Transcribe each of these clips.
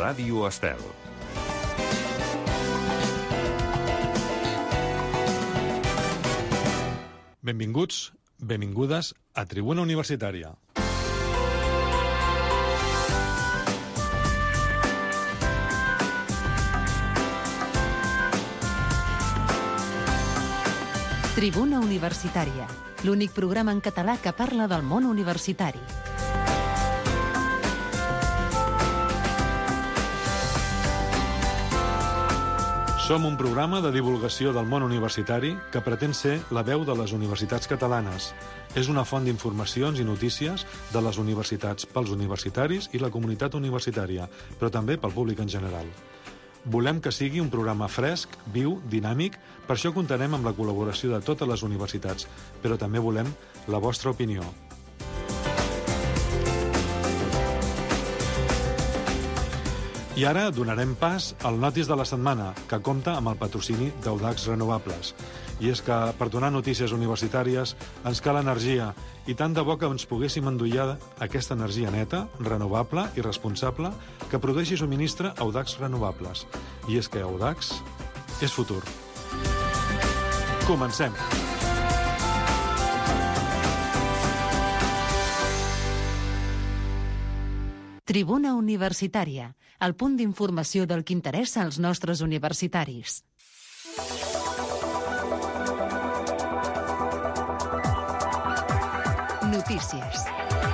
Ràdio Estel. Benvinguts, benvingudes a Tribuna Universitària. Tribuna Universitària, l'únic programa en català que parla del món universitari. Som un programa de divulgació del món universitari que pretén ser la veu de les universitats catalanes. És una font d'informacions i notícies de les universitats pels universitaris i la comunitat universitària, però també pel públic en general. Volem que sigui un programa fresc, viu, dinàmic, per això comptarem amb la col·laboració de totes les universitats, però també volem la vostra opinió. I ara donarem pas al Notis de la setmana, que compta amb el patrocini d'Audax Renovables. I és que per donar notícies universitàries ens cal energia, i tant de bo que ens poguéssim endollar aquesta energia neta, renovable i responsable que produeix i subministra Audax Renovables. I és que Audax és futur. Comencem! Tribuna Universitària, el punt d'informació del que interessa als nostres universitaris. Notícies.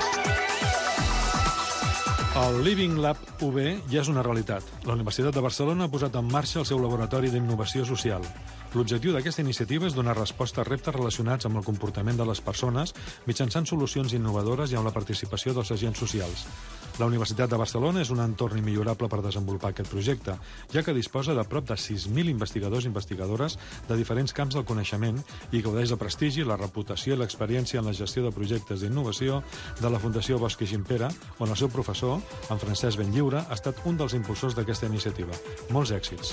El Living Lab UB ja és una realitat. La Universitat de Barcelona ha posat en marxa el seu laboratori d'innovació social. L'objectiu d'aquesta iniciativa és donar resposta a reptes relacionats amb el comportament de les persones mitjançant solucions innovadores i amb la participació dels agents socials. La Universitat de Barcelona és un entorn immillorable per desenvolupar aquest projecte, ja que disposa de prop de 6.000 investigadors i investigadores de diferents camps del coneixement i gaudeix del prestigi, la reputació i l'experiència en la gestió de projectes d'innovació de la Fundació Bosch i Gimpera, on el seu professor, en Francesc Benlliure, ha estat un dels impulsors d'aquesta iniciativa. Molts èxits.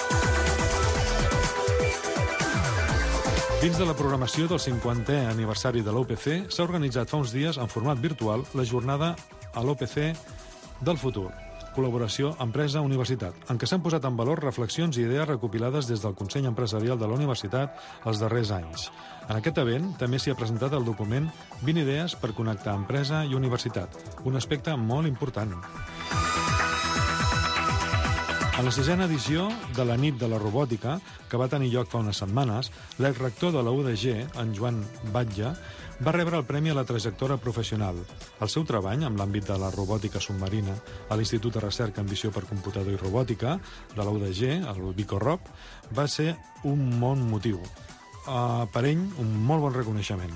Dins de la programació del 50è aniversari de l'UPC, s'ha organitzat fa uns dies en format virtual la jornada a l'UPC del futur, col·laboració empresa-universitat, en què s'han posat en valor reflexions i idees recopilades des del Consell Empresarial de la Universitat els darrers anys. En aquest event també s'hi ha presentat el document 20 idees per connectar empresa i universitat, un aspecte molt important. En la 6a edició de la Nit de la Robòtica, que va tenir lloc fa unes setmanes, l'exrector de la UDG, en Joan Batlle, va rebre el Premi a la Trajectòria Professional. El seu treball amb l'àmbit de la robòtica submarina a l'Institut de Recerca en Visió per Computador i Robòtica de la UDG, el BICOROB, va ser un bon motiu. Per ell, un molt bon reconeixement.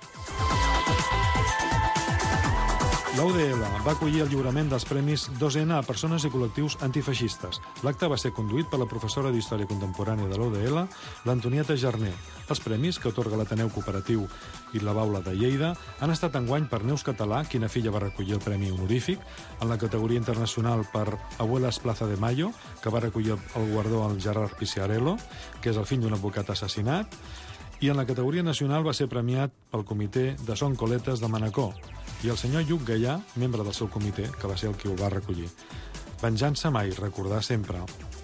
La UDL va acollir el lliurament dels Premis 2N a persones i col·lectius antifeixistes. L'acte va ser conduït per la professora d'Història Contemporània de l'UDL, l'Antonieta Jarner. Els premis que atorga l'Ateneu Cooperatiu i la Baula de Lleida han estat enguany per Neus Català, quina filla va recollir el Premi Honorífic, en la categoria internacional per Abuelas Plaza de Mayo, que va recollir el guardó al Gerard Piciarello, que és el fill d'un advocat assassinat, i en la categoria nacional va ser premiat pel comitè de Son Coletes de Manacor, i el senyor Lluc Gaià, membre del seu comitè, que va ser el qui ho va recollir. Venjança mai, recordar sempre.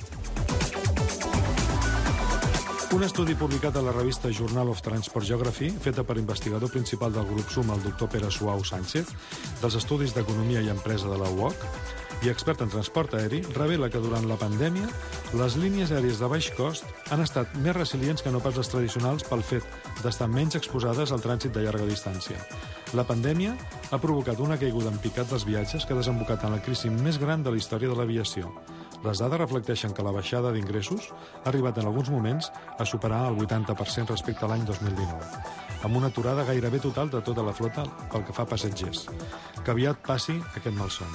Un estudi publicat a la revista Journal of Transport Geography, feta per investigador principal del grup SUM, el doctor Pere Suau Sánchez, dels Estudis d'Economia i Empresa de la UOC, i expert en transport aeri, revela que durant la pandèmia les línies aèries de baix cost han estat més resilients que no pas les tradicionals pel fet d'estar menys exposades al trànsit de llarga distància. La pandèmia ha provocat una caiguda en picat dels viatges que ha desembocat en la crisi més gran de la història de l'aviació. Les dades reflecteixen que la baixada d'ingressos ha arribat en alguns moments a superar el 80% respecte a l'any 2019, amb una aturada gairebé total de tota la flota pel que fa a passatgers. Que aviat passi aquest malson.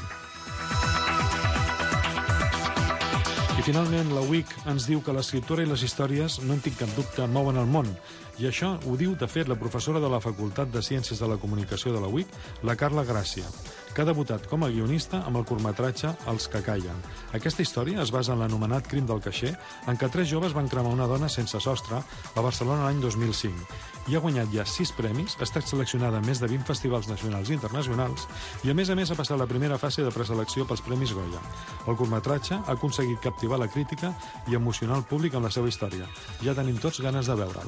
I finalment, la UIC ens diu que l'escriptura i les històries, no en tinc cap dubte, mouen el món. I això ho diu, de fet, la professora de la Facultat de Ciències de la Comunicació de la UIC, la Carla Gràcia, que ha debutat com a guionista amb el curtmetratge Els que callen. Aquesta història es basa en l'anomenat Crim del caixer, en què 3 joves van cremar una dona sense sostre a Barcelona l'any 2005. I ha guanyat ja 6 premis, ha estat seleccionada a més de 20 festivals nacionals i internacionals i, a més, ha passat la primera fase de preselecció pels Premis Goya. El curtmetratge ha aconseguit captivar la crítica i emocionar el públic amb la seva història. Ja tenim tots ganes de veure'l.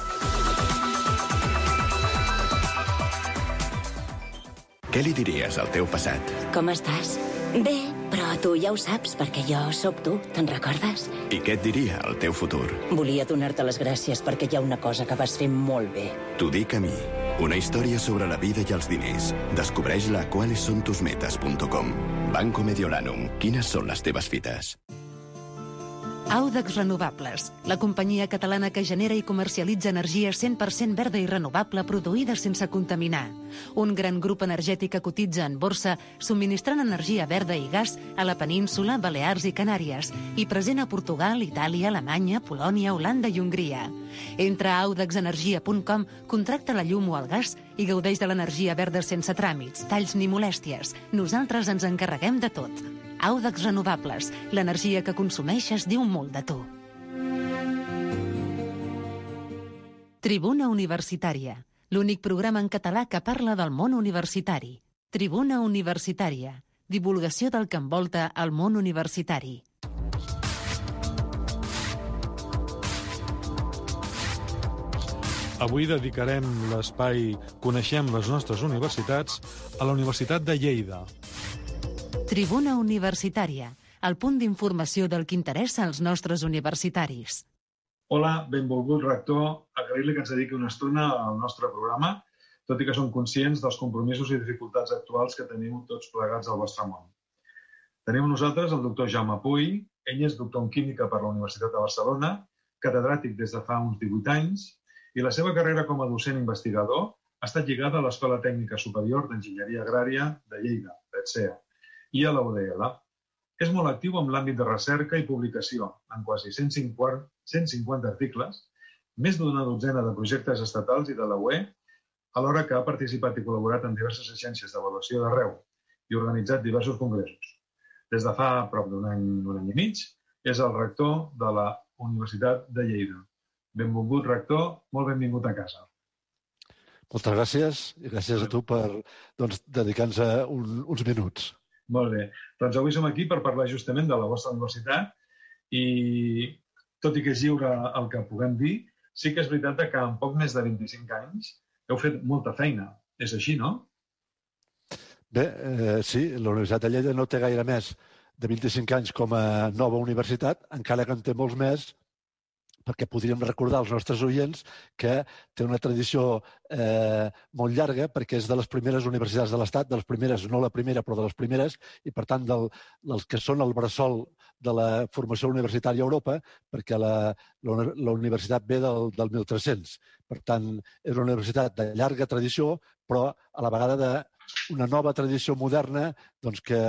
Què li diries al teu passat? Com estàs? Bé, però tu ja ho saps, perquè jo sóc tu, te'n recordes? I què et diria al teu futur? Volia donar-te les gràcies perquè hi ha una cosa que vas fer molt bé. T'ho dic a mi. Una història sobre la vida i els diners. Descobreix-la a cualesontusmetas.com. Banco Mediolanum. Quines són les teves fites? Audax Renovables, la companyia catalana que genera i comercialitza energia 100% verda i renovable produïda sense contaminar. Un gran grup energètic que cotitza en borsa, subministrant energia verda i gas a la península, Balears i Canàries, i present a Portugal, Itàlia, Alemanya, Polònia, Holanda i Hongria. Entra a audaxenergia.com, contracta la llum o el gas i gaudeix de l'energia verda sense tràmits, talls ni molèsties. Nosaltres ens encarreguem de tot. Audax Renovables, l'energia que consumeixes diu molt de tu. Tribuna Universitària, l'únic programa en català que parla del món universitari. Tribuna Universitària, divulgació del que envolta el món universitari. Avui dedicarem l'espai Coneixem les nostres universitats a la Universitat de Lleida. Tribuna Universitària, el punt d'informació del que interessa als nostres universitaris. Hola, benvolgut rector. Agrair-li que ens dediqui una estona al nostre programa, tot i que som conscients dels compromisos i dificultats actuals que teniu tots plegats al vostre món. Tenim amb nosaltres el doctor Jaume Puy. Ell és doctor en Química per la Universitat de Barcelona, catedràtic des de fa uns 18 anys, i la seva carrera com a docent investigador ha estat lligada a l'Escola Tècnica Superior d'Enginyeria Agrària de Lleida, l'ETSEA, i a la UDL. És molt actiu en l'àmbit de recerca i publicació, en quasi 150 articles, més d'una dotzena de projectes estatals i de la UE, alhora que ha participat i col·laborat en diverses agències d'avaluació d'arreu i organitzat diversos congressos. Des de fa prop d'un any i mig, és el rector de la Universitat de Lleida. Benvolgut, rector, molt benvingut a casa. Moltes gràcies i gràcies a tu per dedicar-nos uns minuts. Molt bé. Doncs avui som aquí per parlar justament de la vostra universitat i, tot i que és lliure el que puguem dir, sí que és veritat que en poc més de 25 anys heu fet molta feina. És així, no? Bé, sí, la Universitat de Lleida no té gaire més de 25 anys com a nova universitat, encara que en té molts més, perquè podríem recordar als nostres oients que té una tradició molt llarga, perquè és de les primeres universitats de l'Estat, de les primeres, no la primera, però de les primeres, i per tant dels que són el bressol de la formació universitària a Europa, perquè la universitat ve del 1300. Per tant, és una universitat de llarga tradició, però a la vegada d'una nova tradició moderna que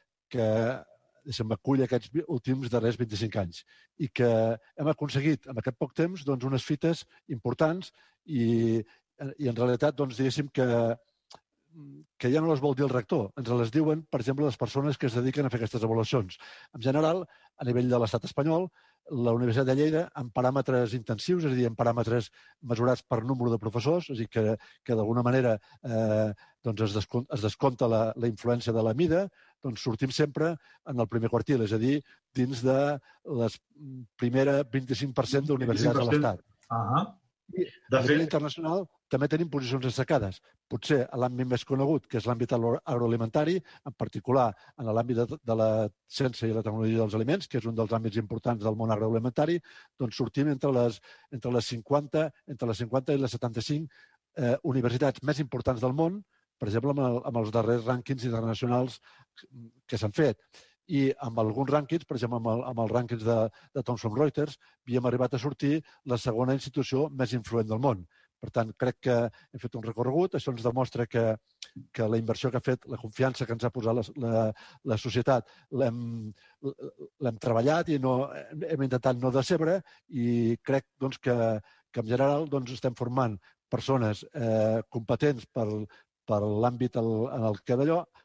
acull aquests últims darrers 25 anys i que hem aconseguit en aquest poc temps unes fites importants i en realitat diguéssim que ja no les vol dir el rector, ens les diuen, per exemple, les persones que es dediquen a fer aquestes avaluacions. En general, a nivell de l'estat espanyol, la Universitat de Lleida, en paràmetres intensius, és a dir, en paràmetres mesurats per número de professors, és a dir, que d'alguna manera es descompta la influència de la mida, sortim sempre en el primer quartil, és a dir, dins de les primera 25% d'universitats de l'Estat. I a nivell internacional també tenim posicions destacades. Potser a l'àmbit més conegut, que és l'àmbit agroalimentari, en particular en l'àmbit de la ciència i la tecnologia dels aliments, que és un dels àmbits importants del món agroalimentari, sortim entre les 50 i les 75 universitats més importants del món, per exemple, amb els darrers rànquings internacionals que s'han fet. I amb alguns rànquings, per exemple, amb els rànquings de Thomson Reuters, havíem arribat a sortir la segona institució més influent del món. Per tant, crec que hem fet un recorregut. Això ens demostra que la inversió que ha fet, la confiança que ens ha posat la societat, l'hem treballat i hem intentat no decebre i crec que en general estem formant persones competents per l'àmbit en el que d'allò,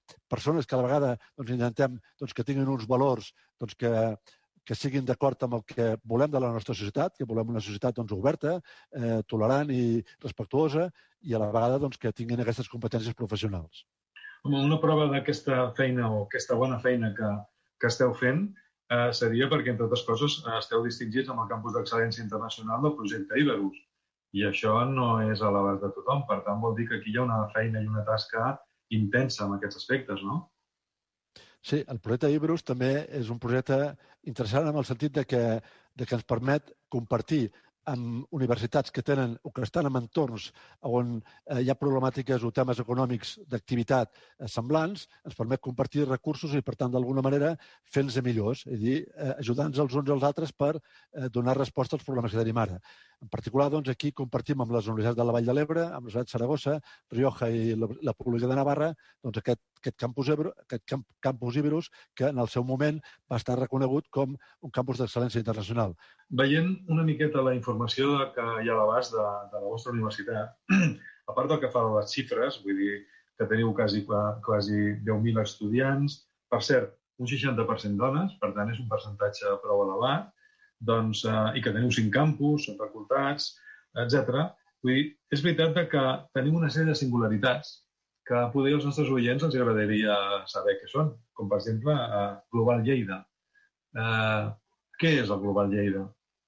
persones que a la vegada intentem que tinguin uns valors que siguin d'acord amb el que volem de la nostra societat, que volem una societat oberta, tolerant i respectuosa, i a la vegada que tinguin aquestes competències professionals. Una prova d'aquesta feina o aquesta bona feina que esteu fent seria perquè, entre altres coses, esteu distingits amb el Campus d'Excel·lència Internacional del projecte Iberus. I això no és a l'abast de tothom. Per tant, vol dir que aquí hi ha una feina i una tasca intensa en aquests aspectes, no? Sí, el projecte Iberus també és un projecte interessant en el sentit que ens permet compartir amb universitats que tenen o que estan en entorns on hi ha problemàtiques o temes econòmics d'activitat semblants, ens permet compartir recursos i, per tant, d'alguna manera, fer-nos millors, és a dir, ajudar-nos els uns als altres per donar resposta als problemes que tenim ara. En particular, aquí compartim amb les universitats de la Vall de l'Ebre, amb la Universitat de Saragossa, Rioja i la Pública de Navarra, aquest campus Iberus, que en el seu moment va estar reconegut com un campus d'excel·lència internacional. Veient una miqueta la informació que hi ha a l'abast de la vostra universitat, a part del que fa de les xifres, vull dir que teniu quasi 10.000 estudiants, per cert, un 60% dones, per tant és un percentatge prou elevat, i que teniu 5 campus, facultats, etc. Vull dir, és veritat que tenim una sèrie de singularitats que poder als nostres oients els agradaria saber què són, com per exemple Global Lleida. Què és el Global Lleida?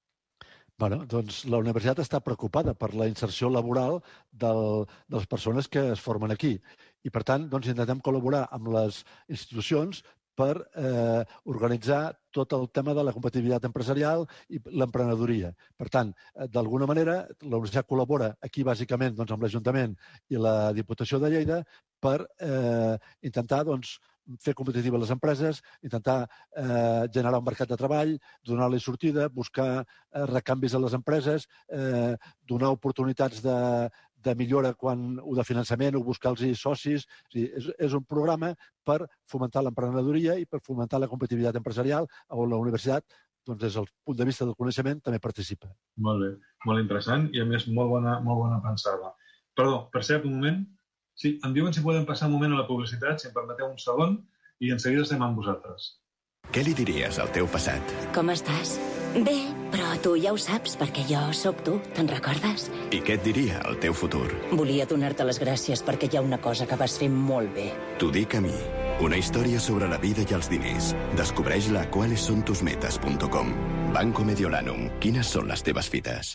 La universitat està preocupada per la inserció laboral de les persones que es formen aquí i, per tant, intentem col·laborar amb les institucions per organitzar tot el tema de la competitivitat empresarial i l'emprenedoria. Per tant, d'alguna manera, la universitat col·labora aquí, bàsicament, amb l'Ajuntament i la Diputació de Lleida per intentar fer competitives les empreses, intentar generar un mercat de treball, donar-li sortida, buscar recanvis a les empreses, donar oportunitats de millora o de finançament o buscar-los socis. És un programa per fomentar l'emprenedoria i per fomentar la competitivitat empresarial on la universitat, des del punt de vista del coneixement, també participa. Molt bé, molt interessant i, a més, molt bona pensada. Perdó, per cert, un moment. Sí, em diuen si podem passar un moment a la publicitat, si em permeteu un segon, i en seguida estem amb vosaltres. Què li diries al teu passat? Com estàs? Bé, però tu ja ho saps, perquè jo sóc tu, te'n recordes? I què et diria al teu futur? Volia donar-te les gràcies perquè hi ha una cosa que vas fer molt bé. T'ho dic a mi. Una història sobre la vida i els diners. Descobreix-la a cualesontusmetas.com. Banco Mediolanum. Quines són les teves fites?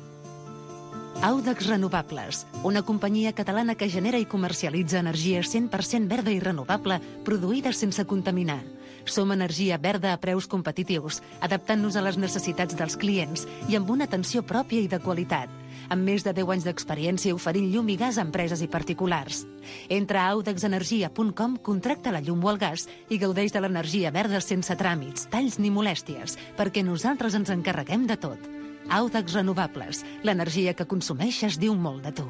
Audax Renovables, una companyia catalana que genera i comercialitza energia 100% verda i renovable produïda sense contaminar. Som energia verda a preus competitius, adaptant-nos a les necessitats dels clients i amb una atenció pròpia i de qualitat, amb més de 10 anys d'experiència oferint llum i gas a empreses i particulars. Entra a audaxenergia.com, contracta la llum o el gas i gaudeix de l'energia verda sense tràmits, talls ni molèsties, perquè nosaltres ens encarreguem de tot. Audax Renovables, l'energia que consumeixes diu molt de tu.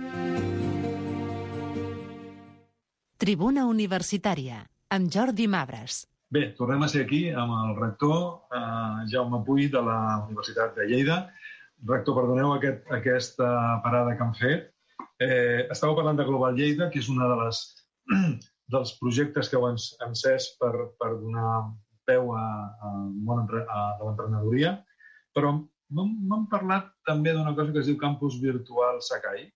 Tribuna Universitària, amb Jordi Mabres. Bé, tornem a ser aquí amb el rector Jaume Puy de la Universitat de Lleida. Rector, perdoneu aquesta parada que hem fet. Estàveu parlant de Global Lleida, que és un dels projectes que heu encès per donar peu al món de l'emprenedoria, però m'han parlat també d'una cosa que es diu Campus Virtual Sakai.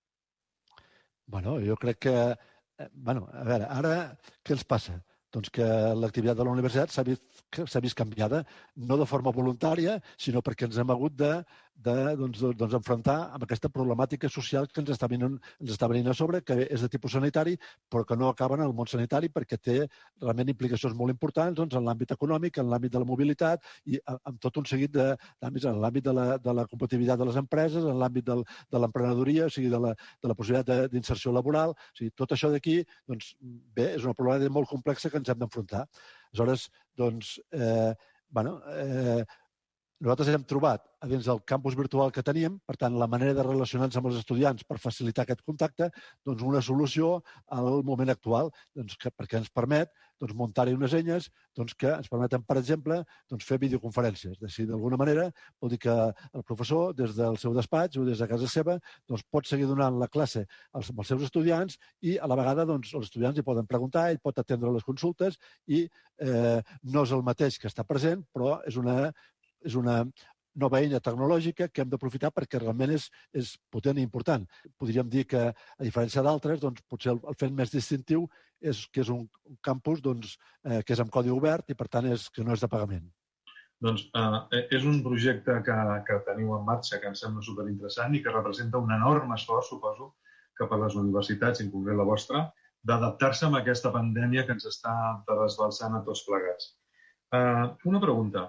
Jo crec que... A veure, ara què els passa? Doncs que l'activitat de la universitat s'ha vist canviada, no de forma voluntària, sinó perquè ens hem hagut d'enfrontar amb aquesta problemàtica social que ens està venint a sobre, que és de tipus sanitari, però que no acaba en el món sanitari perquè té realment implicacions molt importants en l'àmbit econòmic, en l'àmbit de la mobilitat i amb tot un seguit d'àmbits, en l'àmbit de la competitivitat de les empreses, en l'àmbit de l'emprenedoria, o sigui, de la possibilitat d'inserció laboral. O sigui, tot això d'aquí, doncs, bé, és una problemàtica molt complexa que ens hem d'enfrontar. Aleshores, doncs, nosaltres hem trobat a dins del campus virtual que teníem, per tant, la manera de relacionar-nos amb els estudiants per facilitar aquest contacte, doncs una solució al moment actual, doncs, perquè ens permet muntar-hi unes eines que ens permeten, per exemple, fer videoconferències. D'alguna manera, vol dir que el professor, des del seu despatx o des de casa seva, pot seguir donant la classe als seus estudiants i, a la vegada, els estudiants hi poden preguntar, ell pot atendre les consultes i no és el mateix que està present, però és una nova eina tecnològica que hem d'aprofitar perquè realment és potent i important. Podríem dir que, a diferència d'altres, potser el fet més distintiu és que és un campus que és amb codi obert i, per tant, que no és de pagament. Doncs és un projecte que teniu en marxa, que em sembla superinteressant i que representa un enorme esforç, suposo, cap a les universitats, en concret la vostra, d'adaptar-se a aquesta pandèmia que ens està desbalsant a tots plegats. Una pregunta.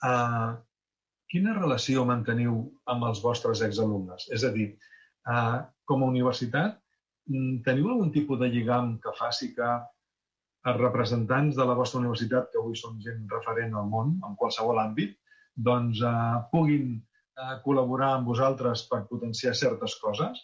Quina relació manteniu amb els vostres exalumnes? És a dir, com a universitat, teniu algun tipus de lligam que faci que els representants de la vostra universitat, que avui són gent referent al món, en qualsevol àmbit, doncs puguin col·laborar amb vosaltres per potenciar certes coses?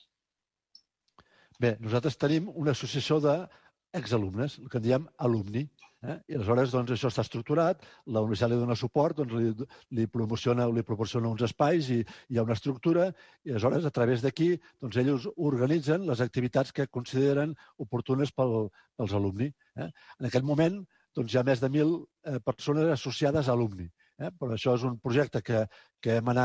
Bé, nosaltres tenim una associació d'exalumnes, el que en diem alumni. I aleshores això està estructurat, la universitat li dona suport, li proporciona uns espais i hi ha una estructura i aleshores a través d'aquí ells organitzen les activitats que consideren oportunes pels alumni. En aquest moment hi ha més de 1.000 persones associades a alumni, però això és un projecte que hem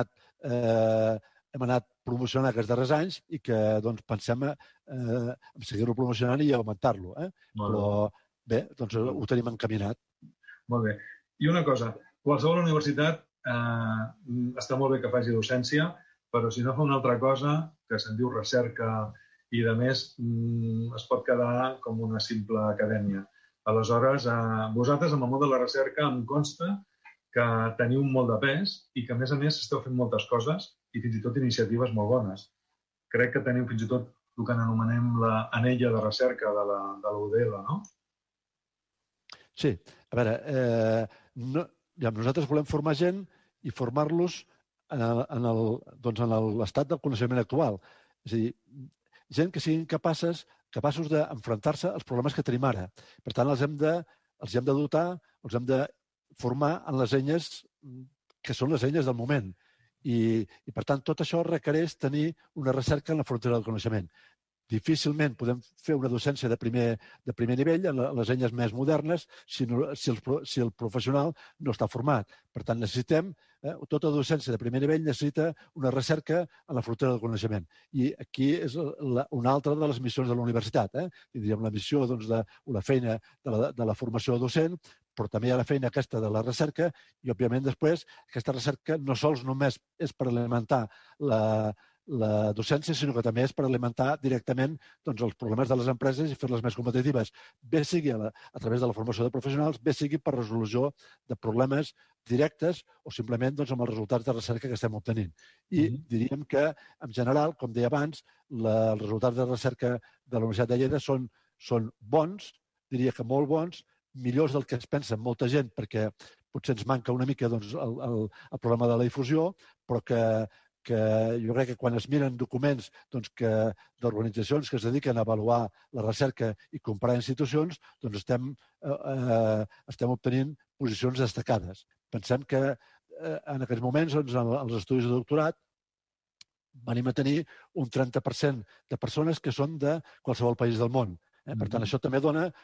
anat promocionant aquests darrers anys i que pensem en seguir-ho promocionant i augmentar-lo. Però bé, ho tenim encaminat. Molt bé. I una cosa, qualsevol universitat està molt bé que faci docència, però si no fa una altra cosa, que se'n diu recerca i, de més, es pot quedar com una simple acadèmia. Aleshores, vosaltres, amb el món de la recerca, em consta que teniu molt de pes i que, a més, esteu fent moltes coses i fins i tot iniciatives molt bones. Crec que teniu fins i tot el que anomenem l'anella de recerca de la UDL, no? Sí. A veure, nosaltres volem formar gent i formar-los en l'estat del coneixement actual. És a dir, gent que siguin capaços d'enfrontar-se als problemes que tenim ara. Per tant, els hem de dotar, els hem de formar en les eines que són les eines del moment. I per tant, tot això requereix tenir una recerca en la frontera del coneixement. Difícilment podem fer una docència de primer nivell en les eines més modernes si el professional no està format. Per tant, necessitem, tota docència de primer nivell necessita una recerca en la frontera del coneixement. I aquí és una altra de les missions de la universitat. Tindríem la missió o la feina de la formació docent, però també hi ha la feina aquesta de la recerca i, òbviament, després, aquesta recerca no sols només és per alimentar la docència, sinó que també és per alimentar directament els problemes de les empreses i fer-les més competitives, bé sigui a través de la formació de professionals, bé sigui per resolució de problemes directes o simplement amb els resultats de recerca que estem obtenint. I diríem que, en general, com deia abans, els resultats de recerca de la Universitat de Lleida són bons, diria que molt bons, millors del que es pensa molta gent, perquè potser ens manca una mica el problema de la difusió, però que jo crec que quan es miren documents d'organitzacions que es dediquen a avaluar la recerca i comparar institucions, estem obtenint posicions destacades. Pensem que en aquests moments, als estudis de doctorat, venim a tenir un 30% de persones que són de qualsevol país del món. Per tant, això també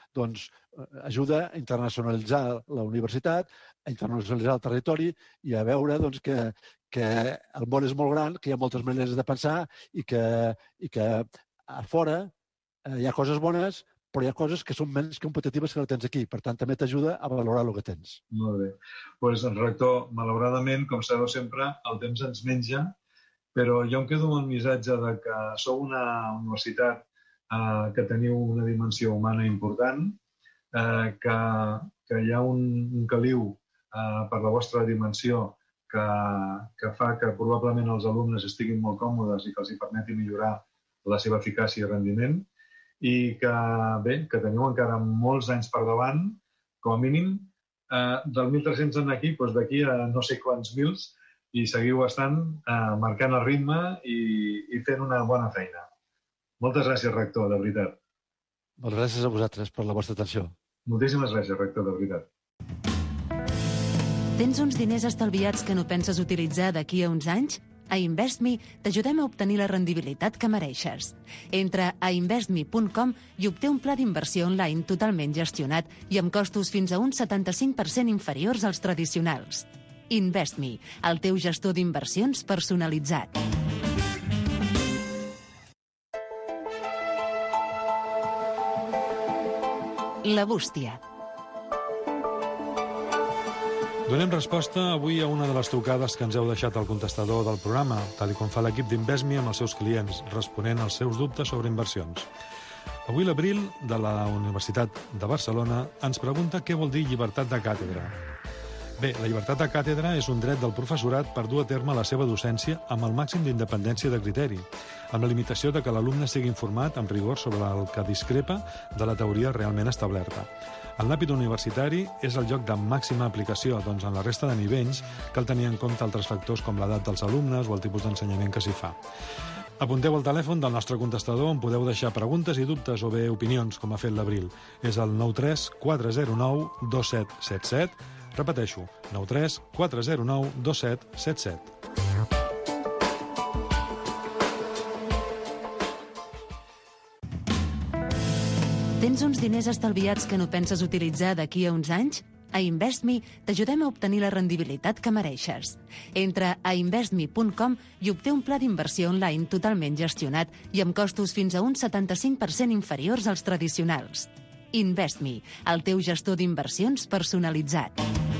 ajuda a internacionalitzar la universitat, a internacionalitzar el territori i a veure que el món és molt gran, que hi ha moltes maneres de pensar i que a fora hi ha coses bones, però hi ha coses que són menys competitives que no tens aquí. Per tant, també t'ajuda a valorar el que tens. Molt bé. Doncs, rector, malauradament, com sabeu sempre, el temps ens menja, però jo em quedo amb el missatge de que sou una universitat que teniu una dimensió humana important, que hi ha un caliu per la vostra dimensió que fa que probablement els alumnes estiguin molt còmodes i que els hi permeti millorar la seva eficàcia i rendiment i que teniu encara molts anys per davant, com a mínim, del 1.300 aquí, d'aquí a no sé quants mils, i seguiu estant marcant el ritme i fent una bona feina. Moltes gràcies, rector, de veritat. Moltes gràcies a vosaltres per la vostra atenció. Moltíssimes gràcies, rector, de veritat. Tens uns diners estalviats que no penses utilitzar d'aquí a uns anys? A InvestMe t'ajudem a obtenir la rendibilitat que mereixes. Entra a investme.com i obté un pla d'inversió online totalment gestionat i amb costos fins a un 75% inferiors als tradicionals. InvestMe, el teu gestor d'inversions personalitzat. La bústia. Donem resposta avui a una de les trucades que ens heu deixat al contestador del programa, tal com fa l'equip d'InvestMe amb els seus clients, responent als seus dubtes sobre inversions. Avui l'Abril, de la Universitat de Barcelona, ens pregunta què vol dir llibertat de càtedra. Bé, la llibertat de càtedra és un dret del professorat per dur a terme la seva docència amb el màxim d'independència de criteri, amb la limitació de que l'alumne sigui informat amb rigor sobre el que discrepa de la teoria realment establerta. En l'àmbit universitari és el lloc de màxima aplicació, doncs en la resta de nivells cal tenir en compte altres factors com l'edat dels alumnes o el tipus d'ensenyament que s'hi fa. Apunteu el telèfon del nostre contestador on podeu deixar preguntes i dubtes o bé opinions, com ha fet l'Abril. És el 93 409 2777. Repeteixo, 93 409 2777. Tens uns diners estalviats que no penses utilitzar d'aquí a uns anys? A InvestMe t'ajudem a obtenir la rendibilitat que mereixes. Entra a investme.com i obté un pla d'inversió online totalment gestionat i amb costos fins a un 75% inferiors als tradicionals. InvestMe, el teu gestor d'inversions personalitzat.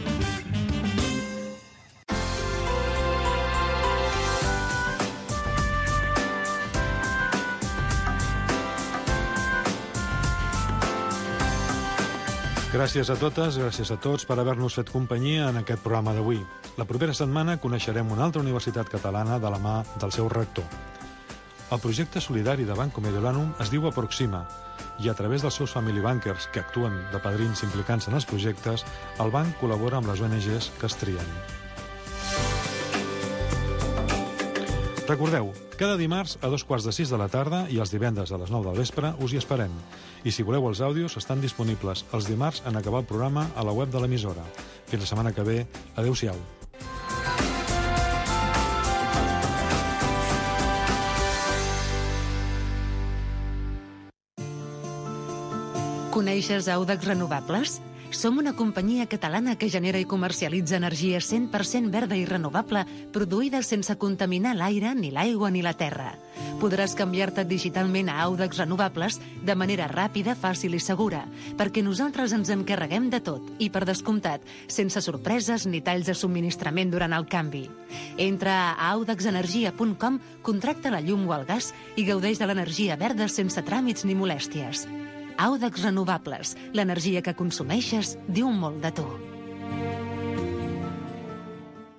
Gràcies a totes, gràcies a tots per haver-nos fet companyia en aquest programa d'avui. La propera setmana coneixerem una altra universitat catalana de la mà del seu rector. El projecte solidari de Banco Mediolanum es diu Aproxima i a través dels seus family bankers que actuen de padrins implicant-se en els projectes, el banc col·labora amb les ONGs que es trien. Recordeu, cada dimarts a 5:15 de la tarda i els divendres a les 9 del vespre us hi esperem. I si voleu els àudios, estan disponibles els dimarts en acabar el programa a la web de l'emissora. Fins la setmana que ve. Adéu-siau. Coneixes Audax Renovables? Som una companyia catalana que genera i comercialitza energia 100% verda i renovable produïda sense contaminar l'aire, ni l'aigua ni la terra. Podràs canviar-te digitalment a Audax Renovables de manera ràpida, fàcil i segura, perquè nosaltres ens encarreguem de tot i, per descomptat, sense sorpreses ni talls de subministrament durant el canvi. Entra a audaxenergia.com, contracta la llum o el gas i gaudeix de l'energia verda sense tràmits ni molèsties. Audax Renovables, l'energia que consumeixes diu molt de tu.